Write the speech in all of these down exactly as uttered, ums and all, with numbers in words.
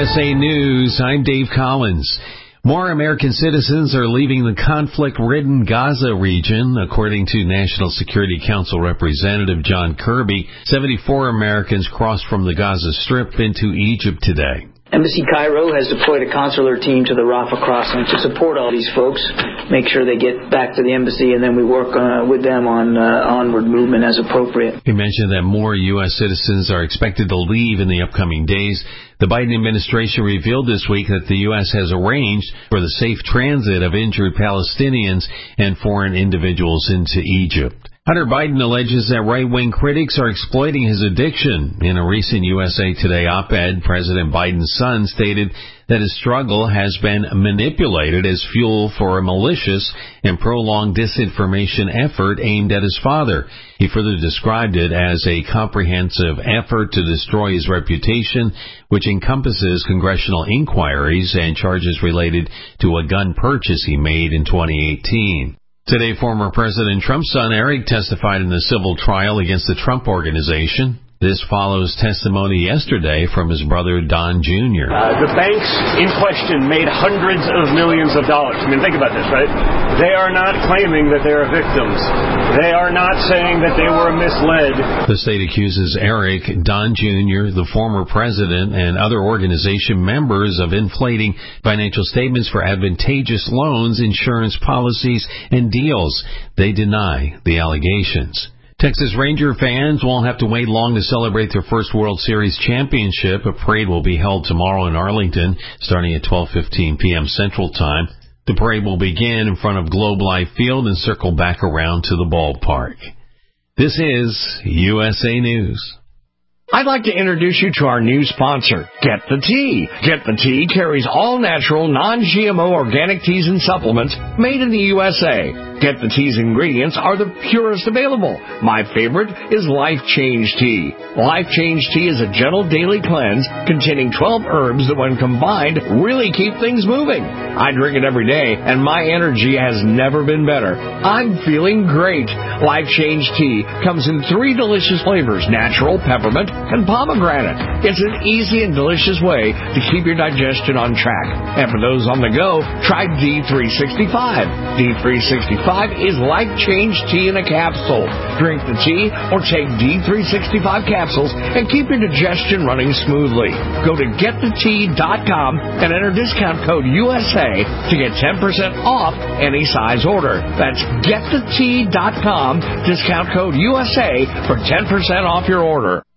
S A News, I'm Dave Collins. More American citizens are leaving the conflict-ridden Gaza region, according to National Security Council Representative John Kirby. seventy-four Americans crossed from the Gaza Strip into Egypt today. Embassy Cairo has deployed a consular team to the Rafah crossing to support all these folks, make sure they get back to the embassy, and then we work uh, with them on uh, onward movement as appropriate. He mentioned that more U S citizens are expected to leave in the upcoming days. The Biden administration revealed this week that the U S has arranged for the safe transit of injured Palestinians and foreign individuals into Egypt. Hunter Biden alleges that right-wing critics are exploiting his addiction. In a recent U S A Today op-ed, President Biden's son stated that his struggle has been manipulated as fuel for a malicious and prolonged disinformation effort aimed at his father. He further described it as a comprehensive effort to destroy his reputation, which encompasses congressional inquiries and charges related to a gun purchase he made in twenty eighteen. Today, former President Trump's son Eric testified in the civil trial against the Trump Organization. This follows testimony yesterday from his brother Don Junior Uh, the banks in question made hundreds of millions of dollars. I mean, think about this, right? They are not claiming that they are victims. They are not saying that they were misled. The state accuses Eric, Don Junior, the former president, and other organization members of inflating financial statements for advantageous loans, insurance policies, and deals. They deny the allegations. Texas Ranger fans won't have to wait long to celebrate their first World Series championship. A parade will be held tomorrow in Arlington, starting at twelve fifteen p.m. Central Time. The parade will begin in front of Globe Life Field and circle back around to the ballpark. This is U S A News. I'd like to introduce you to our new sponsor, Get the Tea. Get the Tea carries all-natural, non-G M O organic teas and supplements made in the U S A. Get the Tea's ingredients are the purest available. My favorite is Life Change Tea. Life Change Tea is a gentle daily cleanse containing twelve herbs that, when combined, really keep things moving. I drink it every day, and my energy has never been better. I'm feeling great. Life Change Tea comes in three delicious flavors: natural, peppermint, and pomegranate. It's an easy and delicious way to keep your digestion on track. And for those on the go, try D three sixty-five. D three sixty-five is Life Change Tea in a capsule. Drink the tea or take D three sixty-five capsules and keep your digestion running smoothly. Go to get the tea dot com and enter discount code U S A to get ten percent off any size order. That's get the tea dot com, discount code U S A for ten percent off your order.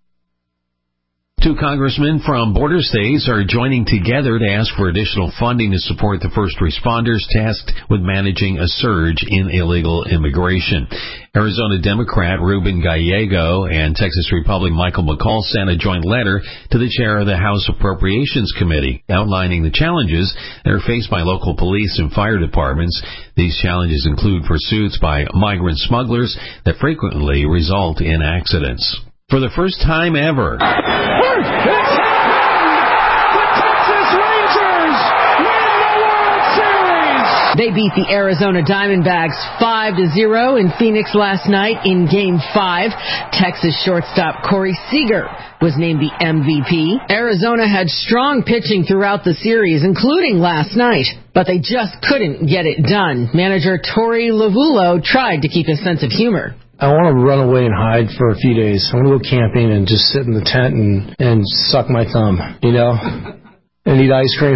Two congressmen from border states are joining together to ask for additional funding to support the first responders tasked with managing a surge in illegal immigration. Arizona Democrat Ruben Gallego and Texas Republican Michael McCall sent a joint letter to the chair of the House Appropriations Committee outlining the challenges that are faced by local police and fire departments. These challenges include pursuits by migrant smugglers that frequently result in accidents. For the first time ever, It's happened! The Texas Rangers win the World Series! They beat the Arizona Diamondbacks five to zero in Phoenix last night in Game five. Texas shortstop Corey Seager was named the M V P. Arizona had strong pitching throughout the series, including last night, but they just couldn't get it done. Manager Torey Lovullo tried to keep a sense of humor. I want to run away and hide for a few days. I want to go camping and just sit in the tent and, and suck my thumb, you know, and eat ice cream.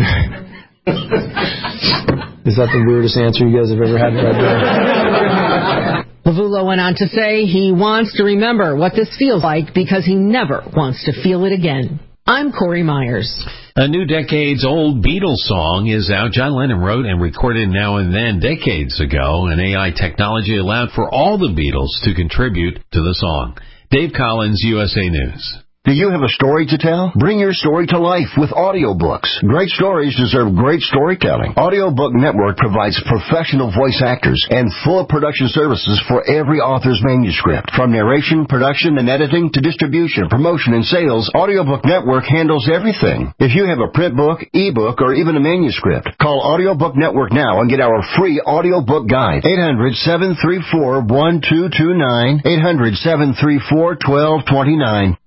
Is that the weirdest answer you guys have ever had right there? Lovullo went on to say he wants to remember what this feels like because he never wants to feel it again. I'm Corey Myers. A new decades-old Beatles song is out. John Lennon wrote and recorded Now and Then decades ago, and A I technology allowed for all the Beatles to contribute to the song. Dave Collins, U S A News. Do you have a story to tell? Bring your story to life with audiobooks. Great stories deserve great storytelling. Audiobook Network provides professional voice actors and full production services for every author's manuscript. From narration, production, and editing to distribution, promotion, and sales, Audiobook Network handles everything. If you have a print book, ebook, or even a manuscript, call Audiobook Network now and get our free audiobook guide. eight hundred, seven three four, one two two nine, eight hundred, seven three four, one two two nine.